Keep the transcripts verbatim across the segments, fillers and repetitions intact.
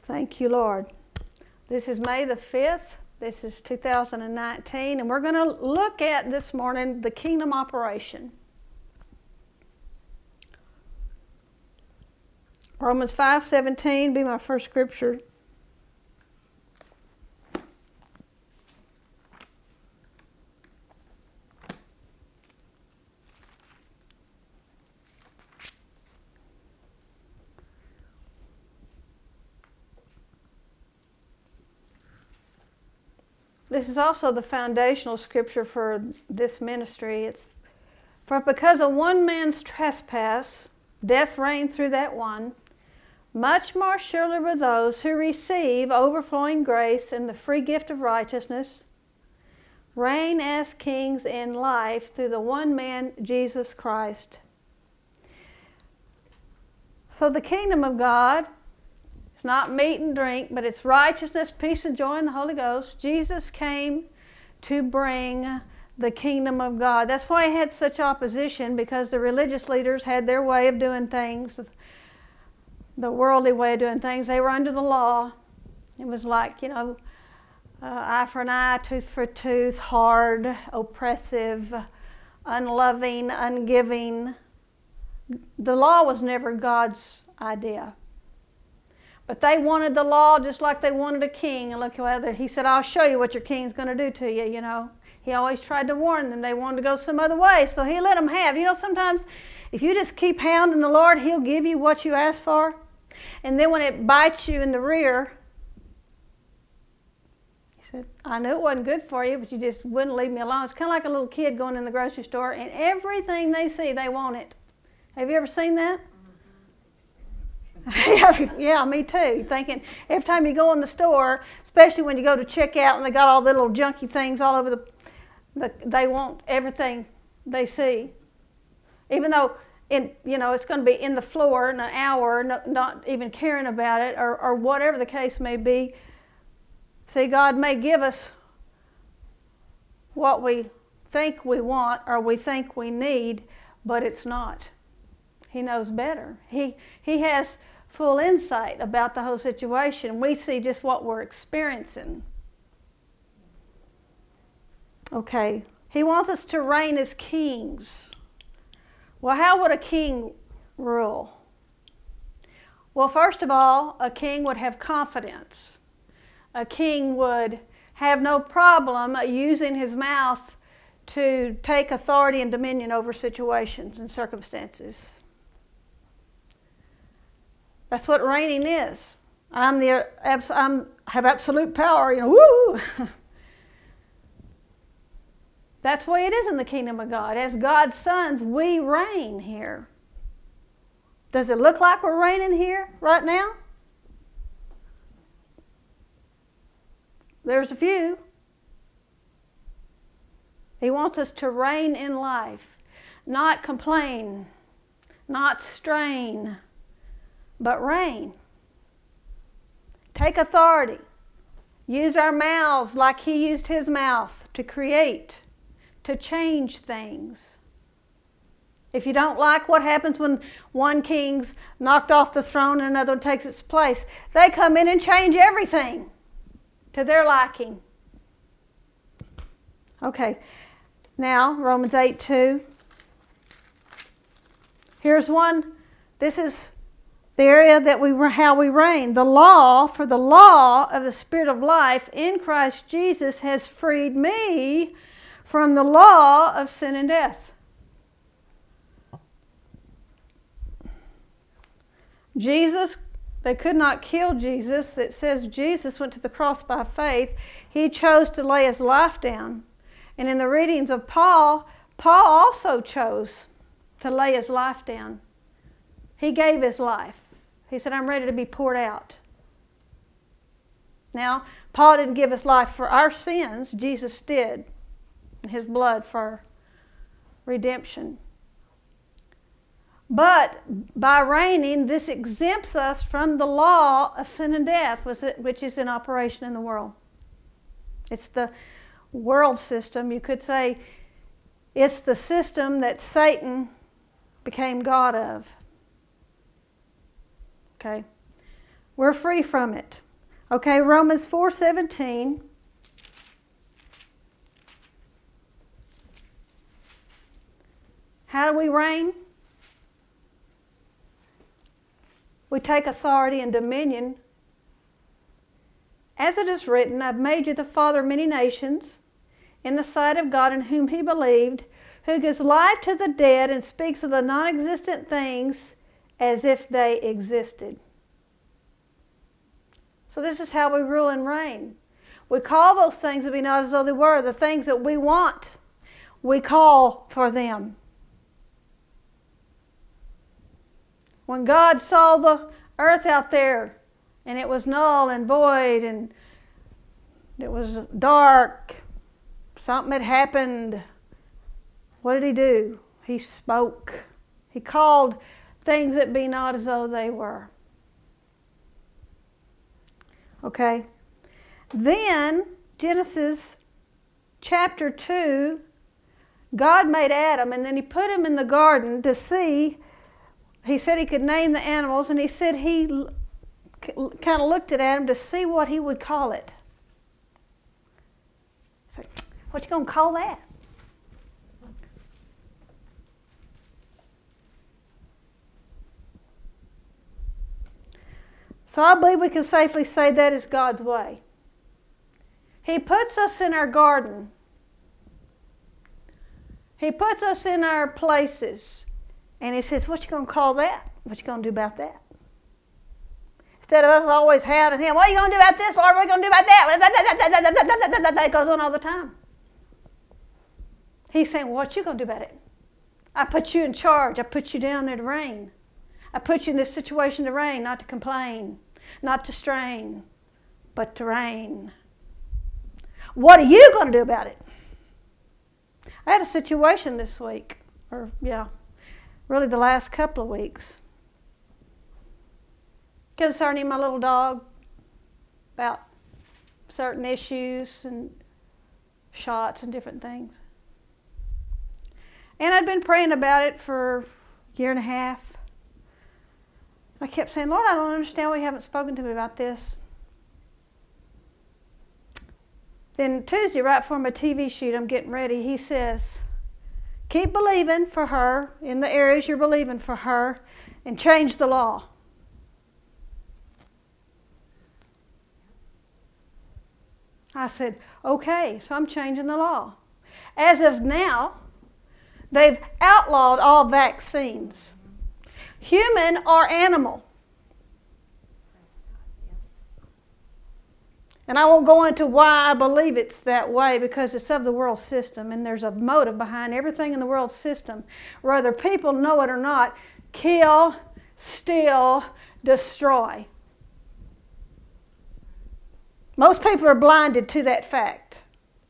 Thank you, Lord. This is May the fifth. This is two thousand nineteen, and we're going to look at this morning the kingdom operation. Romans five seventeen be my first scripture. This is also the foundational scripture for this ministry. It's for because of one man's trespass, death reigned through that one, much more surely will those who receive overflowing grace and the free gift of righteousness reign as kings in life through the one man, Jesus Christ. So the kingdom of God, it's not meat and drink, but it's righteousness, peace, and joy in the Holy Ghost. Jesus came to bring the kingdom of God. That's why he had such opposition, because the religious leaders had their way of doing things, the worldly way of doing things. They were under the law. It was like, you know, uh, eye for an eye, tooth for a tooth, hard, oppressive, unloving, ungiving. The law was never God's idea. But they wanted the law just like they wanted a king. And look, whether he said, I'll show you what your king's going to do to you, you know. He always tried to warn them. They wanted to go some other way, so he let them have. You know, sometimes if you just keep hounding the Lord, he'll give you what you ask for. And then when it bites you in the rear, he said, I knew it wasn't good for you, but you just wouldn't leave me alone. It's kind of like a little kid going in the grocery store, and everything they see, they want it. Have you ever seen that? Yeah, me too. Thinking every time you go in the store, especially when you go to check out and they got all the little junky things all over the, the they want everything they see. Even though in you know it's going to be in the floor in an hour, no, not even caring about it, or, or whatever the case may be. See, God may give us what we think we want or we think we need, but it's not. He knows better. He he has full insight about the whole situation. We see just what we're experiencing. Okay, he wants us to reign as kings. Well, how would a king rule? Well, first of all, a king would have confidence. A king would have no problem using his mouth to take authority and dominion over situations and circumstances. That's what reigning is. I'm the I'm have absolute power, you know, woo! That's the way it is in the kingdom of God. As God's sons, we reign here. Does it look like we're reigning here right now? There's a few. He wants us to reign in life, not complain, not strain, but reign. Take authority. Use our mouths like he used his mouth to create, to change things. If you don't like what happens when one king's knocked off the throne and another one takes its place, they come in and change everything to their liking. Okay, now Romans eight two. Here's one. This is the area that we how we reign. The law, for the law of the Spirit of life in Christ Jesus has freed me from the law of sin and death. Jesus, they could not kill Jesus. It says Jesus went to the cross by faith. He chose to lay his life down. And in the readings of Paul, Paul also chose to lay his life down. He gave his life. He said, I'm ready to be poured out. Now, Paul didn't give his life for our sins. Jesus did. His blood for redemption. But by reigning, this exempts us from the law of sin and death, which is in operation in the world. It's the world system. You could say it's the system that Satan became God of. Okay? We're free from it. Okay, Romans four seventeen. How do we reign? We take authority and dominion. As it is written, I've made you the father of many nations, in the sight of God in whom he believed, who gives life to the dead and speaks of the non-existent things as if they existed. So this is how we rule and reign. We call those things to be not as though they were. The things that we want, we call for them. When God saw the earth out there, and it was null and void, and it was dark, something had happened, what did he do? He spoke. He called things that be not as though they were. Okay? Then, Genesis chapter two, God made Adam, and then he put him in the garden to see. He said he could name the animals, and he said he kind of looked at Adam to see what he would call it. He said, what you going to call that? So I believe we can safely say that is God's way. He puts us in our garden. He puts us in our places. And he says, what you going to call that? What you going to do about that? Instead of us always hounding him, what are you going to do about this, Lord? What are you going to do about that? That goes on all the time. He's saying, what you going to do about it? I put you in charge. I put you down there to reign. I put you in this situation to reign, not to complain, not to strain, but to reign. What are you going to do about it? I had a situation this week, or yeah, really the last couple of weeks, concerning my little dog, about certain issues and shots and different things. And I'd been praying about it for a year and a half. I kept saying, Lord, I don't understand why you haven't spoken to me about this. Then Tuesday, right before my T V shoot, I'm getting ready, he says, keep believing for her in the areas you're believing for her and change the law. I said, okay, so I'm changing the law. As of now, they've outlawed all vaccines, human or animal. And I won't go into why I believe it's that way, because it's of the world system, and there's a motive behind everything in the world system. Whether people know it or not, kill, steal, destroy. Most people are blinded to that fact.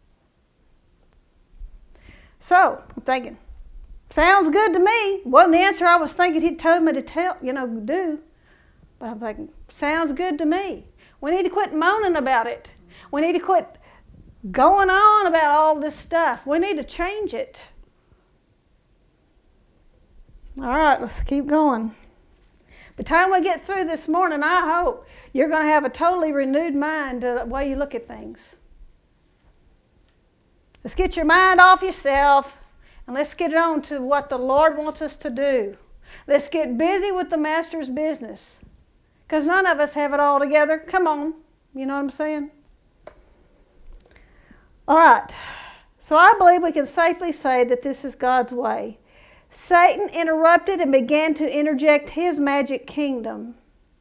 So, I'm thinking, sounds good to me. Wasn't the answer I was thinking he told me to tell, you know, do. But I'm thinking, sounds good to me. We need to quit moaning about it. We need to quit going on about all this stuff. We need to change it. All right, let's keep going. By the time we get through this morning, I hope you're going to have a totally renewed mind to the way you look at things. Let's get your mind off yourself, and let's get on to what the Lord wants us to do. Let's get busy with the Master's business, because none of us have it all together. Come on. You know what I'm saying? All right. So I believe we can safely say that this is God's way. Satan interrupted and began to interject his magic kingdom.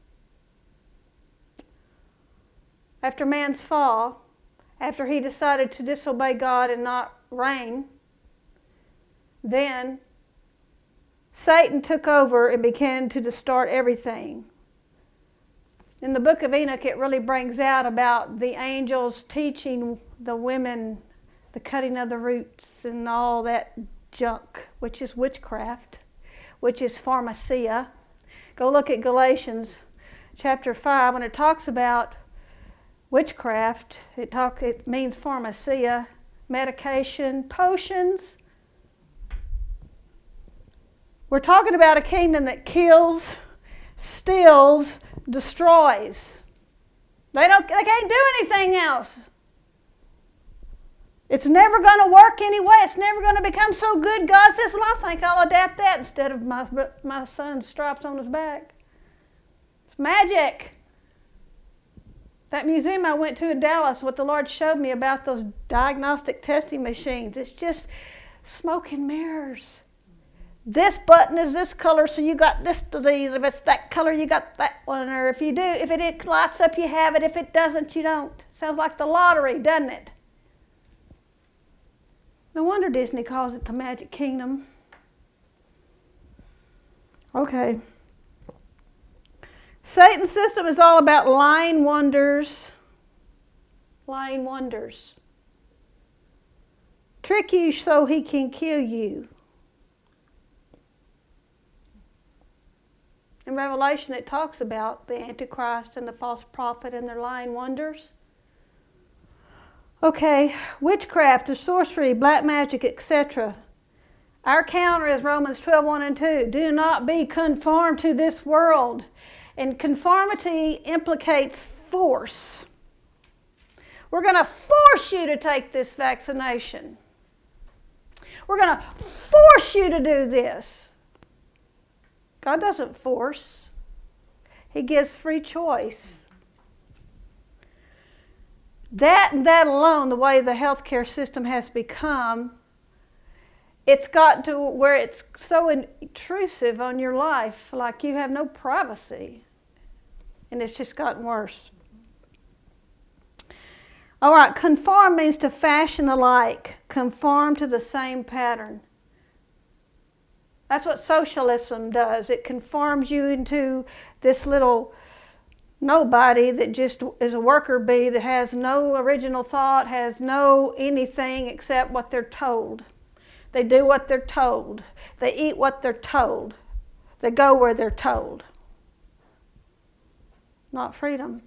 After man's fall, after he decided to disobey God and not reign, then Satan took over and began to distort everything. In the book of Enoch, it really brings out about the angels teaching the women the cutting of the roots and all that junk, which is witchcraft, which is pharmacia. Go look at Galatians chapter five. When it talks about witchcraft, it, talk, it means pharmacia, medication, potions. We're talking about a kingdom that kills, steals, destroys. They don't. They can't do anything else. It's never going to work anyway. It's never going to become so good. God says, well, I think I'll adapt that instead of my, my son's stripes on his back. It's magic. That museum I went to in Dallas, what the Lord showed me about those diagnostic testing machines, it's just smoke and mirrors. This button is this color, so you got this disease. If it's that color, you got that one. Or if you do, if it lights up, you have it. If it doesn't, you don't. Sounds like the lottery, doesn't it? No wonder Disney calls it the Magic Kingdom. Okay. Satan's system is all about lying wonders. Lying wonders. Trick you so he can kill you. In Revelation it talks about the Antichrist and the false prophet and their lying wonders. Okay, witchcraft or sorcery, black magic, et cetera. Our counter is Romans twelve, one and two. Do not be conformed to this world. And conformity implicates force. We're going to force you to take this vaccination. We're going to force you to do this. God doesn't force. He gives free choice. That and that alone, the way the healthcare system has become, it's got to where it's so intrusive on your life, like you have no privacy. And it's just gotten worse. All right, conform means to fashion alike, conform to the same pattern. That's what socialism does. It conforms you into this little nobody that just is a worker bee that has no original thought, has no anything except what they're told. They do what they're told. They eat what they're told. They go where they're told. Not freedom.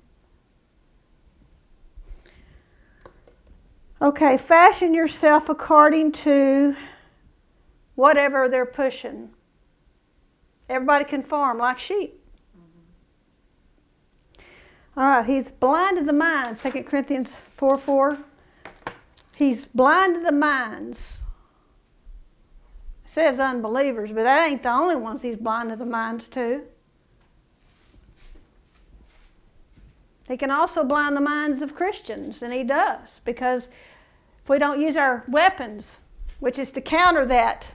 Okay, fashion yourself according to whatever they're pushing. Everybody conform like sheep. All right, he's blinded the minds, Second Corinthians four four. He's blinded the minds. It says unbelievers, but that ain't the only ones he's blinded the minds to. He can also blind the minds of Christians, and he does, because if we don't use our weapons, which is to counter that.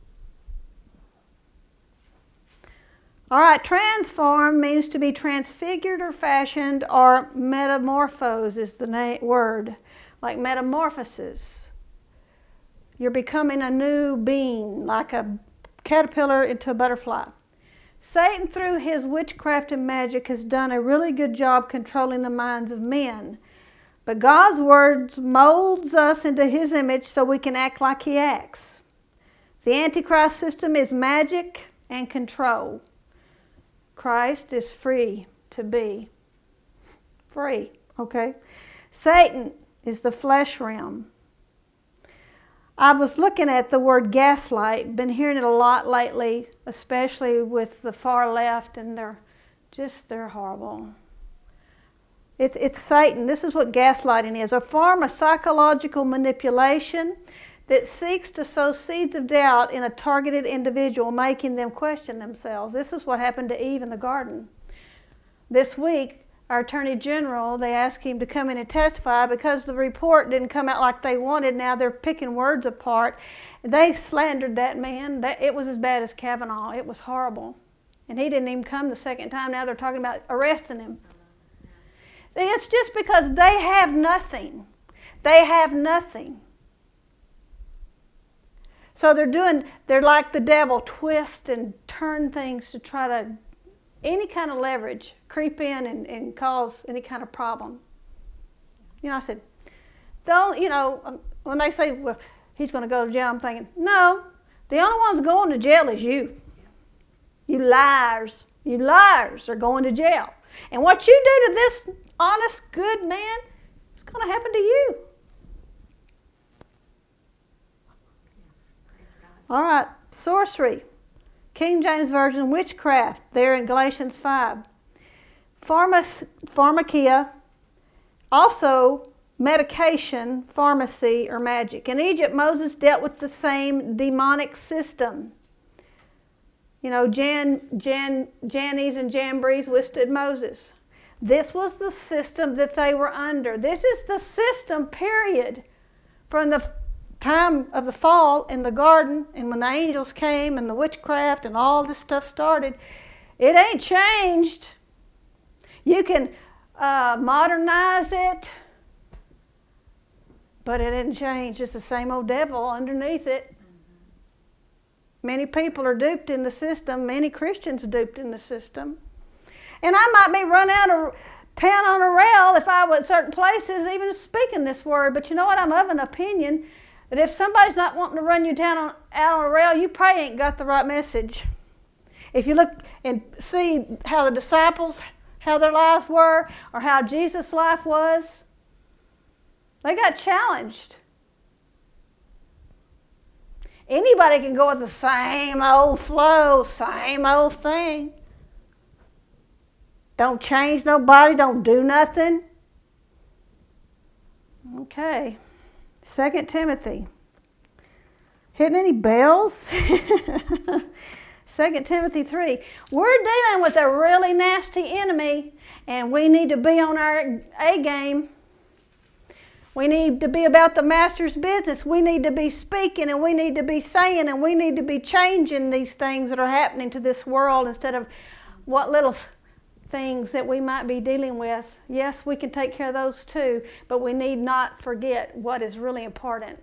All right, transform means to be transfigured or fashioned, or metamorphose is the na- word, like metamorphosis. You're becoming a new being, like a caterpillar into a butterfly. Satan, through his witchcraft and magic, has done a really good job controlling the minds of men. But God's word molds us into his image so we can act like he acts. The Antichrist system is magic and control. Christ is free to be. Free, okay? Satan is the flesh realm. I was looking at the word gaslight, been hearing it a lot lately, especially with the far left, and they're just, they're horrible. It's, it's Satan. This is what gaslighting is, a form of psychological manipulation that seeks to sow seeds of doubt in a targeted individual, making them question themselves. This is what happened to Eve in the garden. This week, our Attorney General, they asked him to come in and testify because the report didn't come out like they wanted. Now they're picking words apart. They slandered that man. It was as bad as Kavanaugh. It was horrible. And he didn't even come the second time. Now they're talking about arresting him. It's just because they have nothing. They have nothing. So they're doing, they're like the devil, twist and turn things to try to, any kind of leverage, creep in and, and cause any kind of problem. You know, I said, the only, you know, when they say, well, he's going to go to jail, I'm thinking, no, the only ones going to jail is you. You liars. You liars are going to jail. And what you do to this honest, good man, it's going to happen to you. All right, sorcery. King James Version, witchcraft, there in Galatians five. Pharma, pharmakia, also medication, pharmacy, or magic. In Egypt, Moses dealt with the same demonic system. You know, Jan, Jan, Jannes and Jambres withstood Moses. This was the system that they were under. This is the system, period, from the time of the fall in the garden and when the angels came and the witchcraft and all this stuff started. It ain't changed. You can uh, modernize it, but it didn't change. It's the same old devil underneath it. Many people are duped in the system. Many Christians are duped in the system. And I might be run out of town on a rail if I was at certain places, even speaking this word. But you know what? I'm of an opinion that if somebody's not wanting to run you down on, out on a rail, you probably ain't got the right message. If you look and see how the disciples, how their lives were, or how Jesus' life was, they got challenged. Anybody can go with the same old flow, same old thing. Don't change nobody, don't do nothing. Okay. Second Timothy. Hitting any bells? Second Timothy three. We're dealing with a really nasty enemy, and we need to be on our A game. We need to be about the master's business. We need to be speaking, and we need to be saying, and we need to be changing these things that are happening to this world instead of what little things that we might be dealing with. Yes, we can take care of those too, but we need not forget what is really important.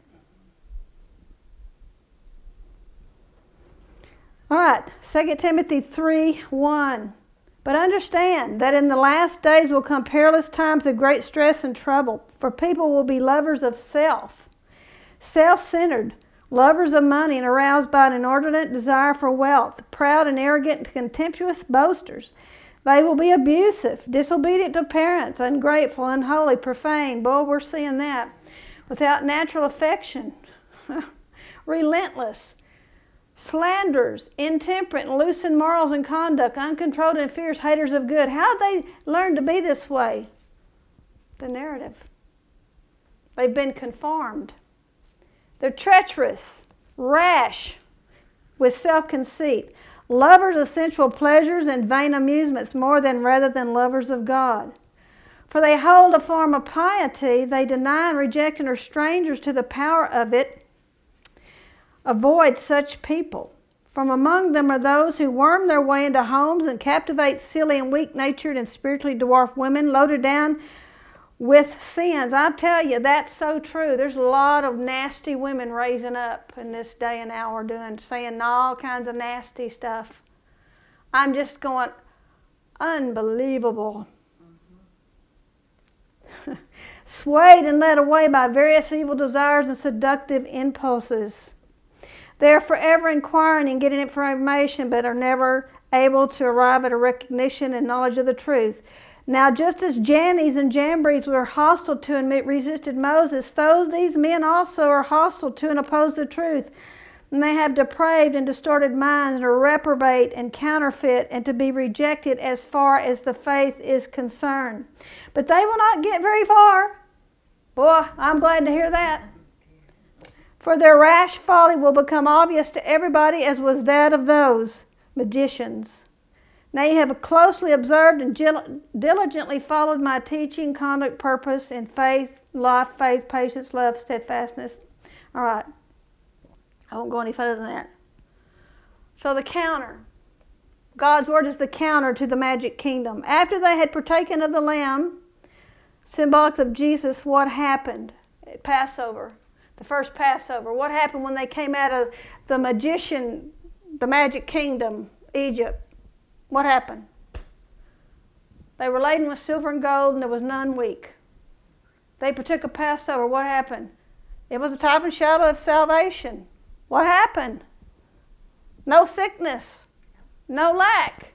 All right, Second Timothy three one. But understand that in the last days will come perilous times of great stress and trouble, for people will be lovers of self, self-centered, lovers of money, and aroused by an inordinate desire for wealth, proud and arrogant and contemptuous boasters. They will be abusive, disobedient to parents, ungrateful, unholy, profane. Boy, we're seeing that. Without natural affection, relentless, slanderers, intemperate, and loose in morals and conduct, uncontrolled and fierce, haters of good. How did they learn to be this way? The narrative. They've been conformed. They're treacherous, rash, with self-conceit, lovers of sensual pleasures and vain amusements more than rather than lovers of God. For they hold a form of piety, they deny and reject and are strangers to the power of it. Avoid such people. From among them are those who worm their way into homes and captivate silly and weak-natured and spiritually dwarfed women, loaded down with sins. I tell you, that's so true. There's a lot of nasty women raising up in this day and hour doing, saying all kinds of nasty stuff. I'm just going, unbelievable. Mm-hmm. Swayed and led away by various evil desires and seductive impulses. They're forever inquiring and getting information, but are never able to arrive at a recognition and knowledge of the truth. Now, just as Jannes and Jambres were hostile to and resisted Moses, so these men also are hostile to and oppose the truth. And they have depraved and distorted minds and are reprobate and counterfeit and to be rejected as far as the faith is concerned. But they will not get very far. Boy, I'm glad to hear that. For their rash folly will become obvious to everybody, as was that of those magicians. Now you have closely observed and diligently followed my teaching, conduct, purpose, in faith, life, faith, patience, love, steadfastness. All right. I won't go any further than that. So the counter. God's word is the counter to the magic kingdom. After they had partaken of the lamb, symbolic of Jesus, what happened? Passover. The first Passover. What happened when they came out of the magician, the magic kingdom, Egypt? What happened? They were laden with silver and gold, and there was none weak. They partook of Passover. What happened? It was a type and shadow of salvation. What happened? No sickness. No lack.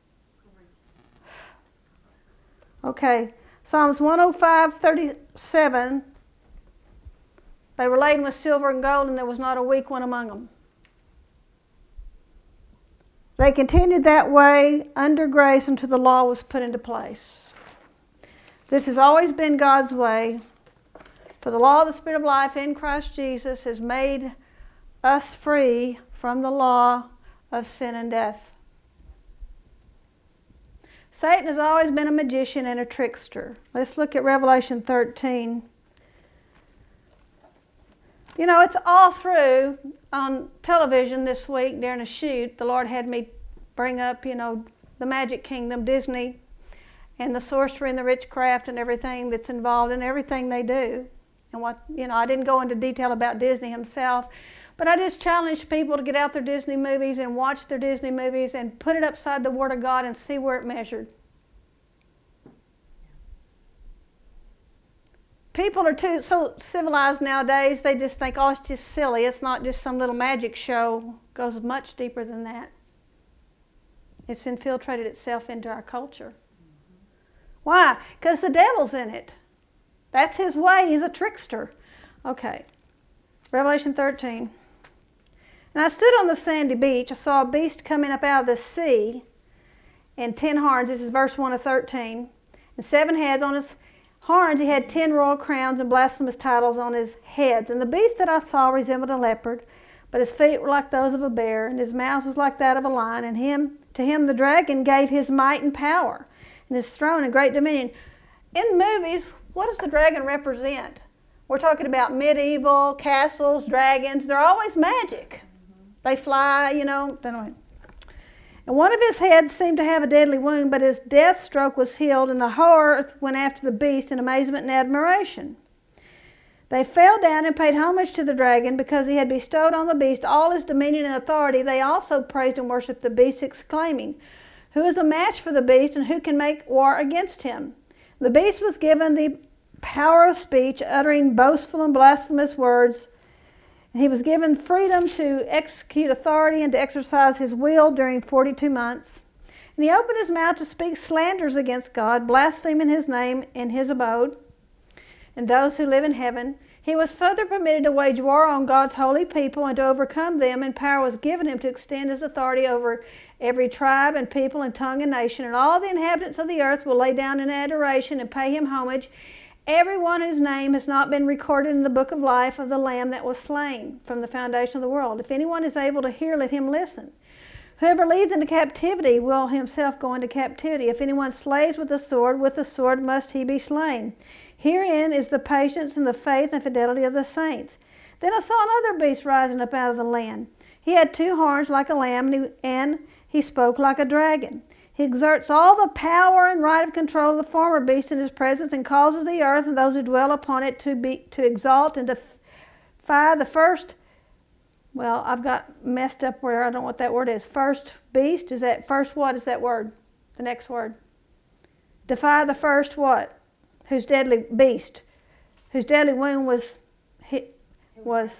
Okay. Psalms one oh five, thirty-seven. They were laden with silver and gold, and there was not a weak one among them. They continued that way under grace until the law was put into place. This has always been God's way. For the law of the Spirit of life in Christ Jesus has made us free from the law of sin and death. Satan has always been a magician and a trickster. Let's look at Revelation thirteen. You know, it's all through on television this week during a shoot. The Lord had me bring up, you know, the Magic Kingdom, Disney, and the sorcery and the witchcraft and everything that's involved in everything they do. And what, you know, I didn't go into detail about Disney himself, but I just challenged people to get out their Disney movies and watch their Disney movies and put it upside the Word of God and see where it measured. People are too so civilized nowadays, they just think, oh, it's just silly. It's not just some little magic show. It goes much deeper than that. It's infiltrated itself into our culture. Mm-hmm. Why? Because the devil's in it. That's his way. He's a trickster. Okay. Revelation thirteen. And I stood on the sandy beach. I saw a beast coming up out of the sea, and ten horns. This is verse one of thirteen. And seven heads on his horns. He had ten royal crowns and blasphemous titles on his heads. And the beast that I saw resembled a leopard, but his feet were like those of a bear, and his mouth was like that of a lion. And him, to him the dragon gave his might and power, and his throne and great dominion. In movies, what does the dragon represent? We're talking about medieval castles, dragons. They're always magic. Mm-hmm. They fly, you know. Anyway. And one of his heads seemed to have a deadly wound, but his death stroke was healed, and the whole earth went after the beast in amazement and admiration. They fell down and paid homage to the dragon because he had bestowed on the beast all his dominion and authority. They also praised and worshipped the beast, exclaiming, "Who is a match for the beast, and who can make war against him?" The beast was given the power of speech, uttering boastful and blasphemous words. He was given freedom to execute authority and to exercise his will during forty-two months. And he opened his mouth to speak slanders against God, blaspheming his name in his abode and those who live in heaven. He was further permitted to wage war on God's holy people and to overcome them, and power was given him to extend his authority over every tribe and people and tongue and nation. And all the inhabitants of the earth will lay down in adoration and pay him homage, everyone whose name has not been recorded in the book of life of the Lamb that was slain from the foundation of the world. If anyone is able to hear, let him listen. Whoever leads into captivity will himself go into captivity. If anyone slays with the sword, with the sword must he be slain. Herein is the patience and the faith and fidelity of the saints. Then I saw another beast rising up out of the land. He had two horns like a lamb, and he, and he spoke like a dragon. He exerts all the power and right of control of the former beast in his presence, and causes the earth and those who dwell upon it to be to exalt and defy the first. Well, I've got messed up where I don't know what that word is. First beast, is that first what is that word? The next word. Defy the first what? Whose deadly beast, whose deadly wound was hit was,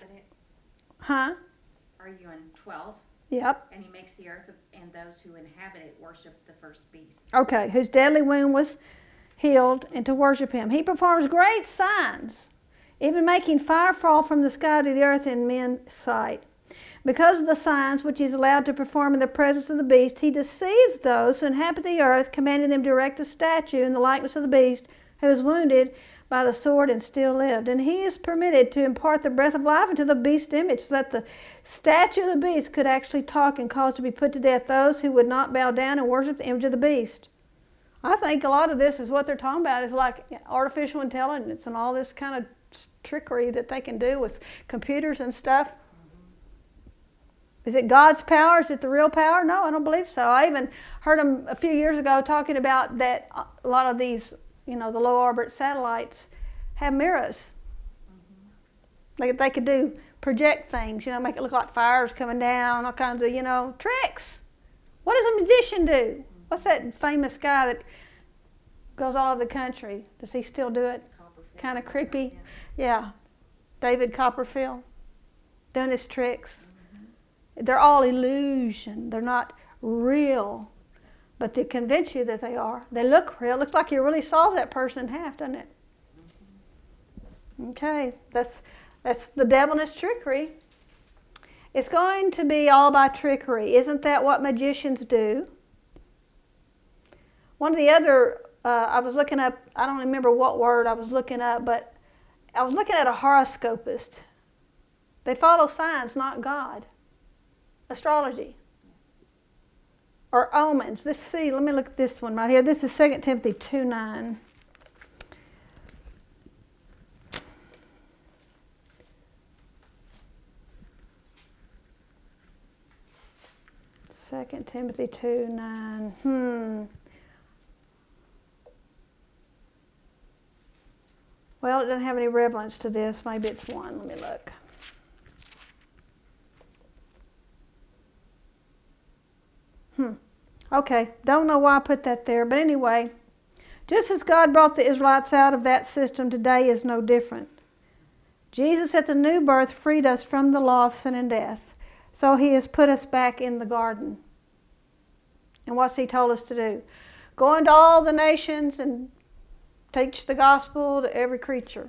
huh? Are you in twelve? Yep. And he makes the earth and those who inhabit it worship the first beast. Okay, whose deadly wound was healed, and to worship him. He performs great signs, even making fire fall from the sky to the earth in men's sight. Because of the signs which he is allowed to perform in the presence of the beast, he deceives those who inhabit the earth, commanding them to erect a statue in the likeness of the beast, who was wounded by the sword and still lived. And he is permitted to impart the breath of life into the beast's image, so that the statue of the beast could actually talk and cause to be put to death those who would not bow down and worship the image of the beast. I think a lot of this is what they're talking about is like artificial intelligence and all this kind of trickery that they can do with computers and stuff. Mm-hmm. Is it God's power? Is it the real power? No, I don't believe so. I even heard him a few years ago talking about that a lot of these, you know, the low orbit satellites have mirrors. Mm-hmm. They, they could do, project things, you know, make it look like fire's coming down, all kinds of, you know, tricks. What does a magician do? Mm-hmm. What's that famous guy that goes all over the country? Does he still do it? Kind of creepy. Yeah. yeah. David Copperfield doing his tricks. Mm-hmm. They're all illusion. They're not real. But to convince you that they are. They look real. It looks like you really saw that person in half, doesn't it? Mm-hmm. Okay. That's, that's the devil and his trickery. It's going to be all by trickery. Isn't that what magicians do? One of the other, uh, I was looking up, I don't remember what word I was looking up, but I was looking at a horoscopist. They follow signs, not God. Astrology. Or omens. Let's see, let me look at this one right here. This is Second Timothy two nine. Second Timothy two nine. Hmm. Well, it doesn't have any relevance to this. Maybe it's one. Let me look. Hmm. Okay. Don't know why I put that there. But anyway, just as God brought the Israelites out of that system, today is no different. Jesus at the new birth freed us from the law of sin and death. So he has put us back in the garden. And what's he told us to do? Go into all the nations and teach the gospel to every creature.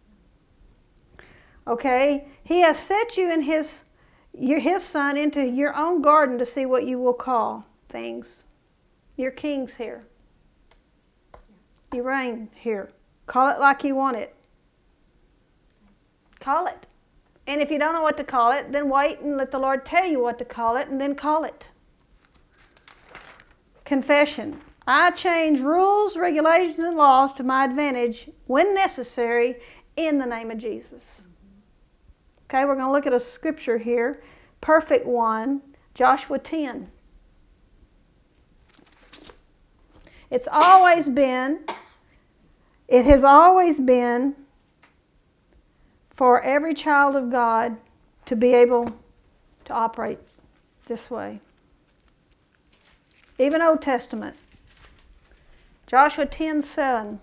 Okay? He has set you and his, your, his son into your own garden to see what you will call things. You're kings here. You reign here. Call it like you want it. Call it. And if you don't know what to call it, then wait and let the Lord tell you what to call it, and then call it. Confession. I change rules, regulations, and laws to my advantage when necessary in the name of Jesus. Okay, we're going to look at a scripture here. Perfect one, Joshua ten. It's always been, it has always been for every child of God to be able to operate this way. Even Old Testament. Joshua ten seven.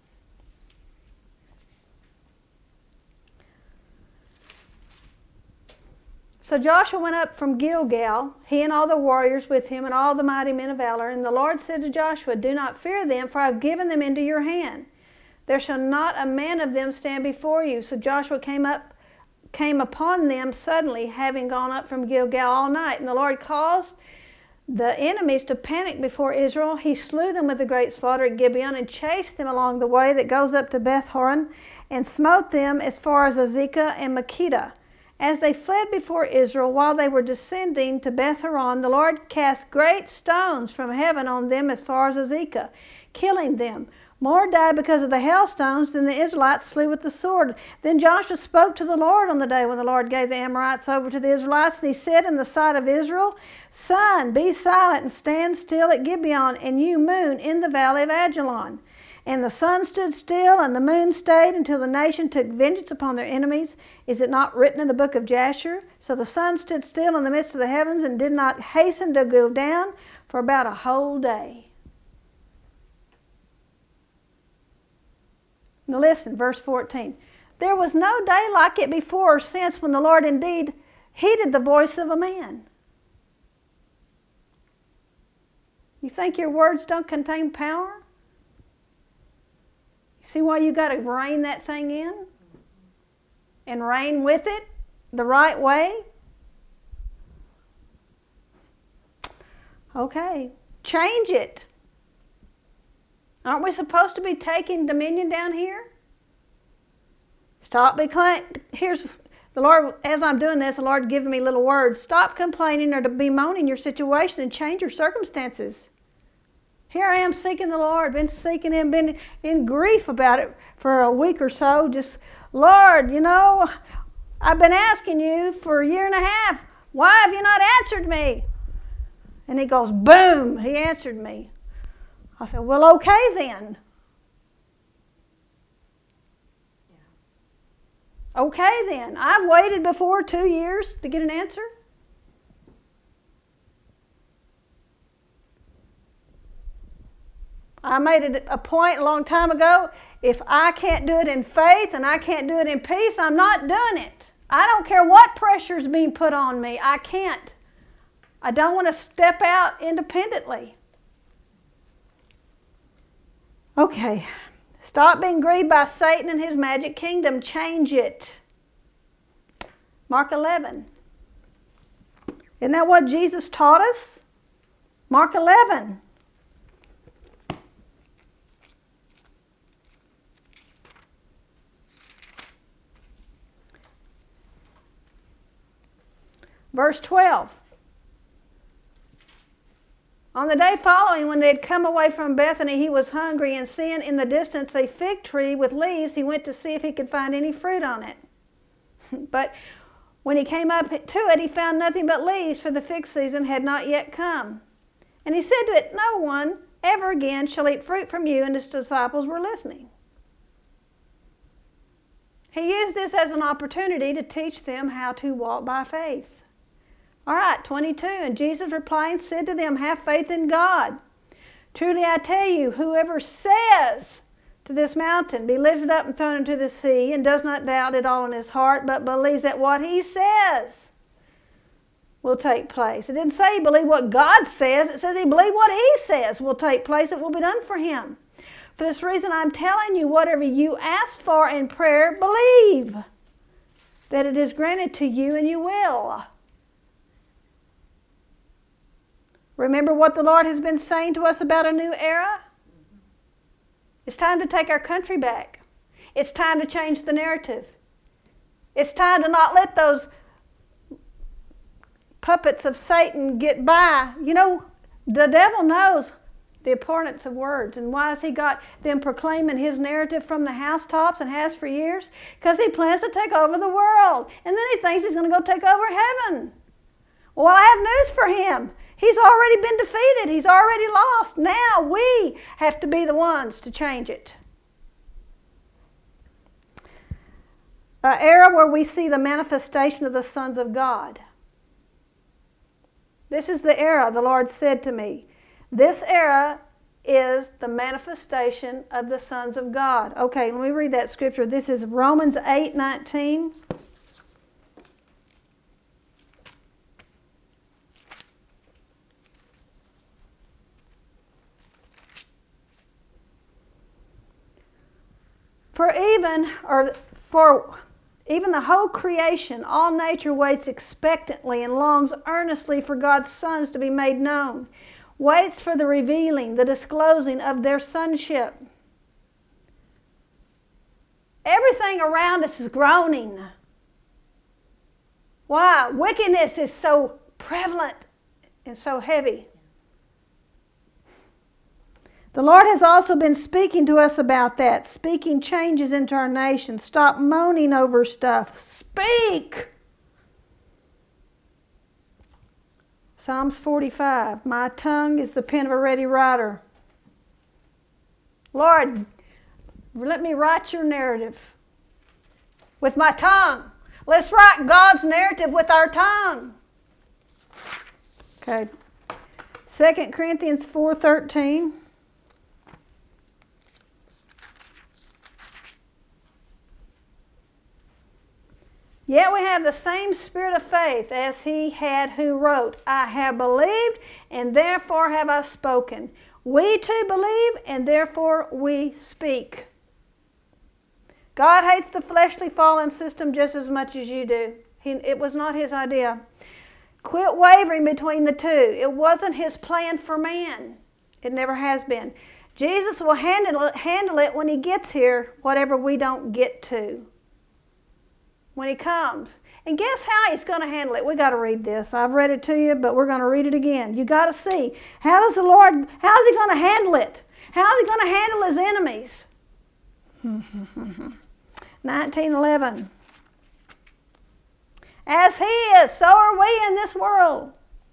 So Joshua went up from Gilgal, he and all the warriors with him, and all the mighty men of valor. And the Lord said to Joshua, do not fear them, for I have given them into your hand. There shall not a man of them stand before you. So Joshua came up, came upon them suddenly, having gone up from Gilgal all night. And the Lord caused the enemies to panic before Israel. He slew them with a great slaughter at Gibeon and chased them along the way that goes up to Beth Horon and smote them as far as Azekah and Makkedah. As they fled before Israel while they were descending to Beth Horon, the Lord cast great stones from heaven on them as far as Azekah, killing them. More died because of the hailstones than the Israelites slew with the sword. Then Joshua spoke to the Lord on the day when the Lord gave the Amorites over to the Israelites, and he said in the sight of Israel, Sun, be silent and stand still at Gibeon, and you, moon, in the valley of Ajalon. And the sun stood still, and the moon stayed until the nation took vengeance upon their enemies. Is it not written in the book of Jasher? So the sun stood still in the midst of the heavens and did not hasten to go down for about a whole day. Now listen, verse fourteen. There was no day like it before or since when the Lord indeed heeded the voice of a man. You think your words don't contain power? You see why you got to rein that thing in? And rein with it the right way? Okay, change it. Aren't we supposed to be taking dominion down here? Stop complaining. Here's the Lord, as I'm doing this, the Lord giving me little words. Stop complaining or to bemoaning your situation and change your circumstances. Here I am seeking the Lord, been seeking Him, been in grief about it for a week or so. Just, Lord, you know, I've been asking you for a year and a half. Why have you not answered me? And He goes, boom, He answered me. I said, well, okay then. Yeah. Okay then. I've waited before two years to get an answer. I made it a point a long time ago, if I can't do it in faith and I can't do it in peace, I'm not doing it. I don't care what pressure is being put on me. I can't. I don't want to step out independently. Okay, stop being grieved by Satan and his magic kingdom. Change it. Mark eleven. Isn't that what Jesus taught us? Mark eleven. Verse twelve. On the day following, when they had come away from Bethany, he was hungry, and seeing in the distance a fig tree with leaves, he went to see if he could find any fruit on it. But when he came up to it, he found nothing but leaves, for the fig season had not yet come. And he said to it, "No one ever again shall eat fruit from you." And his disciples were listening. He used this as an opportunity to teach them how to walk by faith. All right, twenty-two. And Jesus replying said to them, "Have faith in God. Truly I tell you, whoever says to this mountain, be lifted up and thrown into the sea, and does not doubt at all in his heart, but believes that what he says will take place." It didn't say he believed what God says. It says he believed what he says will take place. It will be done for him. For this reason I'm telling you, whatever you ask for in prayer, believe that it is granted to you, and you will. Remember what the Lord has been saying to us about a new era? It's time to take our country back. It's time to change the narrative. It's time to not let those puppets of Satan get by. You know, the devil knows the importance of words. And why has he got them proclaiming his narrative from the housetops and has for years? Because he plans to take over the world. And then he thinks he's going to go take over heaven. Well, I have news for him. He's already been defeated. He's already lost. Now we have to be the ones to change it. An era where we see the manifestation of the sons of God. This is the era, the Lord said to me. This era is the manifestation of the sons of God. Okay, let me read that scripture. This is Romans eight nineteen. For even, or for even the whole creation, all nature waits expectantly and longs earnestly for God's sons to be made known. Waits for the revealing, the disclosing of their sonship. Everything around us is groaning. Why? Wickedness is so prevalent and so heavy. The Lord has also been speaking to us about that, speaking changes into our nation. Stop moaning over stuff. Speak! Psalms forty-five, my tongue is the pen of a ready writer. Lord, let me write your narrative with my tongue. Let's write God's narrative with our tongue. Okay. Second Corinthians four thirteen. Yet we have the same spirit of faith as he had who wrote, I have believed, and therefore have I spoken. We too believe, and therefore we speak. God hates the fleshly fallen system just as much as you do. He, it was not his idea. Quit wavering between the two. It wasn't his plan for man. It never has been. Jesus will handle it, handle it when he gets here, whatever we don't get to. When he comes. And guess how he's going to handle it? We got to read this. I've read it to you, but we're going to read it again. You got to see. How does the Lord, how's he going to handle it? How's he going to handle his enemies? nineteen eleven. As he is, so are we in this world.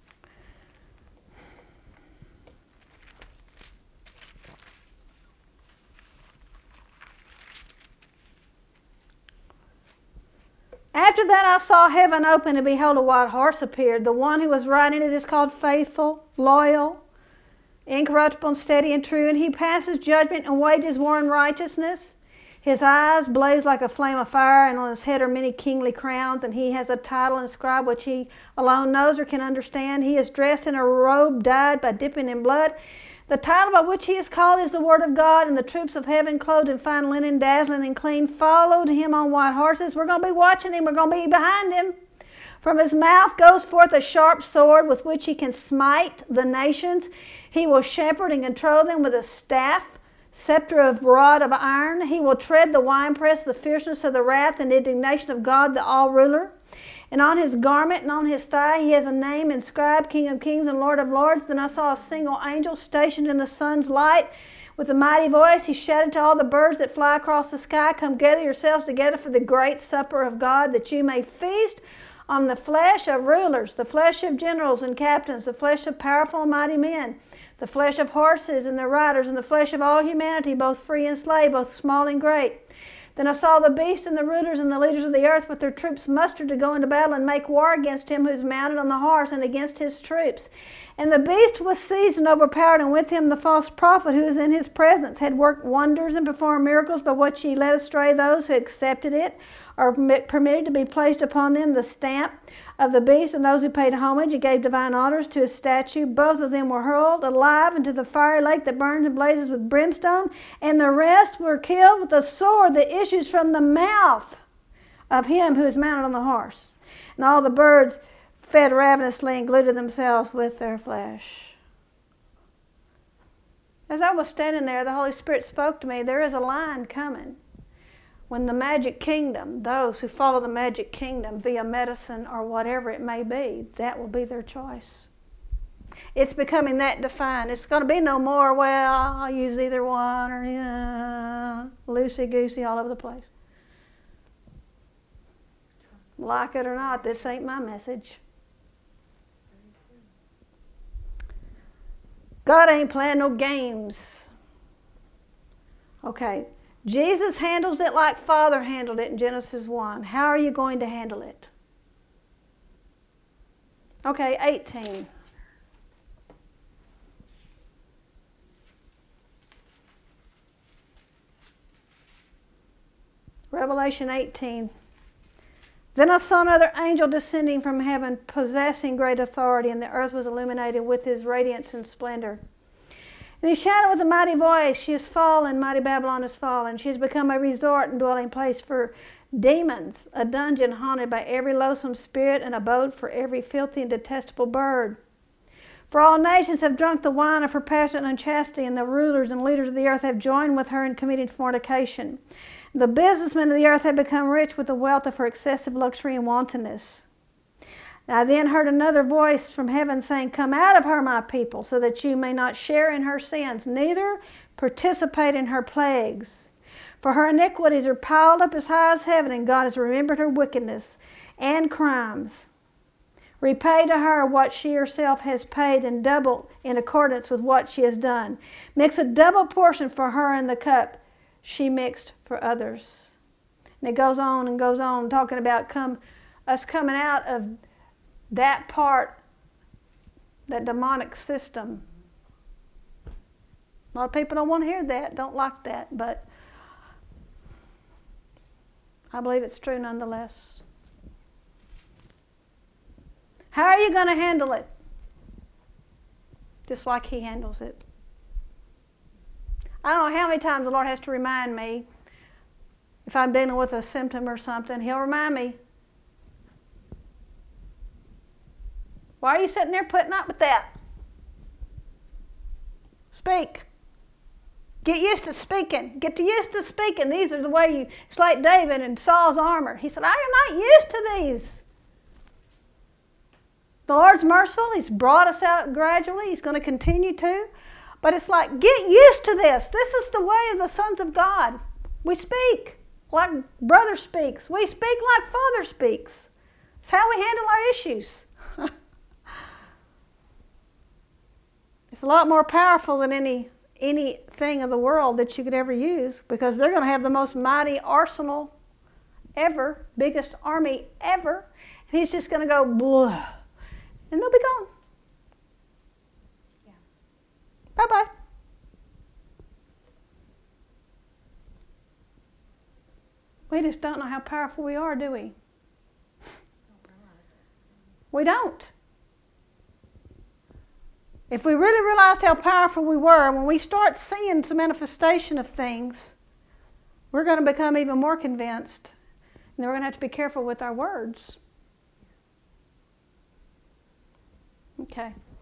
After that I saw heaven open, and behold, a white horse appeared. The one who was riding it is called Faithful, Loyal, Incorruptible, and Steady, and True. And he passes judgment and wages war in righteousness. His eyes blaze like a flame of fire, and on his head are many kingly crowns. And he has a title inscribed which he alone knows or can understand. He is dressed in a robe dyed by dipping in blood. The title by which he is called is the Word of God, and the troops of heaven, clothed in fine linen, dazzling and clean, followed him on white horses. We're going to be watching him. We're going to be behind him. From his mouth goes forth a sharp sword with which he can smite the nations. He will shepherd and control them with a staff, scepter of rod of iron. He will tread the winepress, the fierceness of the wrath and indignation of God, the all-ruler. And on his garment and on his thigh he has a name inscribed, King of Kings and Lord of Lords. Then I saw a single angel stationed in the sun's light. With a mighty voice he shouted to all the birds that fly across the sky, come gather yourselves together for the great supper of God, that you may feast on the flesh of rulers, the flesh of generals and captains, the flesh of powerful and mighty men, the flesh of horses and their riders, and the flesh of all humanity, both free and slave, both small and great. Then I saw the beast and the rulers and the leaders of the earth with their troops mustered to go into battle and make war against him who is mounted on the horse and against his troops. And the beast was seized and overpowered, and with him the false prophet who is in his presence had worked wonders and performed miracles, by which he led astray those who accepted it, or permitted to be placed upon them the stamp of the beast, and those who paid homage and gave divine honors to his statue. Both of them were hurled alive into the fiery lake that burns and blazes with brimstone, and the rest were killed with the sword that issues from the mouth of him who is mounted on the horse. And all the birds fed ravenously and glutted themselves with their flesh. As I was standing there, the Holy Spirit spoke to me, there is a line coming when the magic kingdom, those who follow the magic kingdom via medicine or whatever it may be, that will be their choice. It's becoming that defined. It's going to be no more, well, I'll use either one, or yeah, loosey-goosey all over the place. Like it or not, this ain't my message. God ain't playing no games. Okay, Jesus handles it like Father handled it in Genesis one. How are you going to handle it? Okay, eighteen. Revelation eighteen. Then I saw another angel descending from heaven, possessing great authority, and the earth was illuminated with his radiance and splendor. And he shouted with a mighty voice, she is fallen, mighty Babylon is fallen. She has become a resort and dwelling place for demons, a dungeon haunted by every loathsome spirit, an abode for every filthy and detestable bird. For all nations have drunk the wine of her passionate unchastity, and the rulers and leaders of the earth have joined with her in committing fornication. The businessmen of the earth have become rich with the wealth of her excessive luxury and wantonness. I then heard another voice from heaven saying, come out of her, my people, so that you may not share in her sins, neither participate in her plagues. For her iniquities are piled up as high as heaven, and God has remembered her wickedness and crimes. Repay to her what she herself has paid, and double in accordance with what she has done. Mix a double portion for her in the cup she mixed for others. And it goes on and goes on, talking about come, us coming out of that part, that demonic system. A lot of people don't want to hear that, don't like that, but I believe it's true nonetheless. How are you going to handle it? Just like he handles it. I don't know how many times the Lord has to remind me, if I'm dealing with a symptom or something, he'll remind me, why are you sitting there putting up with that? Speak. Get used to speaking. Get used to speaking. These are the way you, it's like David in Saul's armor. He said, I am not used to these. The Lord's merciful. He's brought us out gradually. He's going to continue to. But it's like, get used to this. This is the way of the sons of God. We speak like brother speaks. We speak like Father speaks. It's how we handle our issues. It's a lot more powerful than any anything of the world that you could ever use, because they're going to have the most mighty arsenal ever, biggest army ever. And he's just going to go, blah, and they'll be gone. Bye-bye. We just don't know how powerful we are, do we? Don't realize it. We don't. If we really realized how powerful we were, when we start seeing the manifestation of things, we're going to become even more convinced. And we're going to have to be careful with our words. Okay.